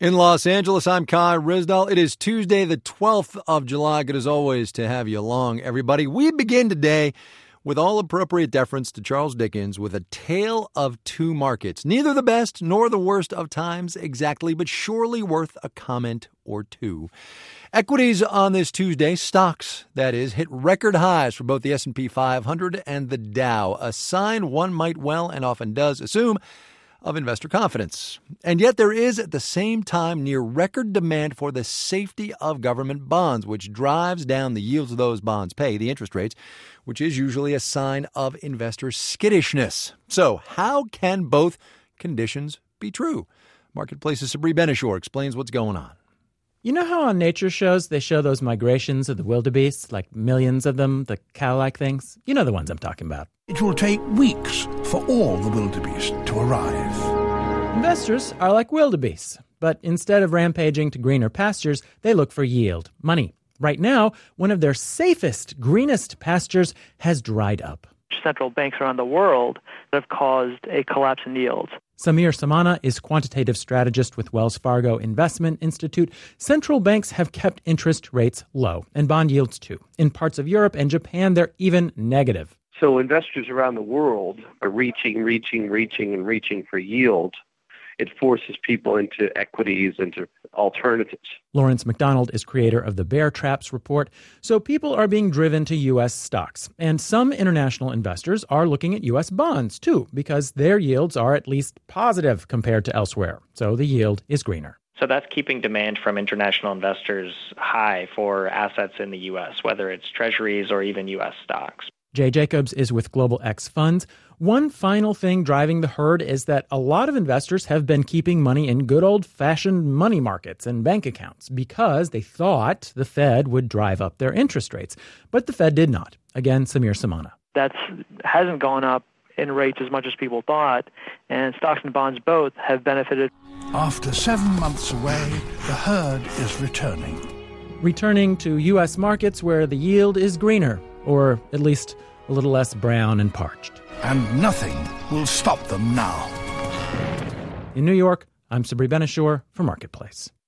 In Los Angeles, I'm Kai Ryssdal. It is Tuesday, the 12th of July. Good as always to have you along, everybody. We begin today with all appropriate deference to Charles Dickens with A Tale of Two Markets. Neither the best nor the worst of times exactly, but surely worth a comment or two. Equities on this Tuesday, stocks, that is, hit record highs for both the S&P 500 and the Dow, a sign one might well and often does assume of investor confidence. And yet there is at the same time near record demand for the safety of government bonds, which drives down the yields those bonds pay, the interest rates, which is usually a sign of investor skittishness. So how can both conditions be true? Marketplace's Sabri Benishore explains what's going on. You know how on nature shows they show those migrations of the wildebeest, like millions of them, the cow-like things? You know the ones I'm talking about. It will take weeks for all the wildebeest to arrive. Investors are like wildebeest, but instead of rampaging to greener pastures, they look for yield, money. Right now, one of their safest, greenest pastures has dried up. Central banks around the world have caused a collapse in yields. Samir Samana is quantitative strategist with Wells Fargo Investment Institute. Central banks have kept interest rates low, and bond yields too. In parts of Europe and Japan, they're even negative. So investors around the world are reaching for yield. It forces people into equities, into alternatives. Lawrence McDonald is creator of the Bear Traps report. So people are being driven to U.S. stocks. And some international investors are looking at U.S. bonds, too, because their yields are at least positive compared to elsewhere. So the yield is greener. So that's keeping demand from international investors high for assets in the U.S., whether it's treasuries or even U.S. stocks. Jay Jacobs is with Global X Funds. One final thing driving the herd is that a lot of investors have been keeping money in good old-fashioned money markets and bank accounts because they thought the Fed would drive up their interest rates. But the Fed did not. Again, Samir Samana. That hasn't gone up in rates as much as people thought, and stocks and bonds both have benefited. After 7 months away, the herd is returning. Returning to U.S. markets where the yield is greener, or at least a little less brown and parched. And nothing will stop them now. In New York, I'm Sabri Benishore for Marketplace.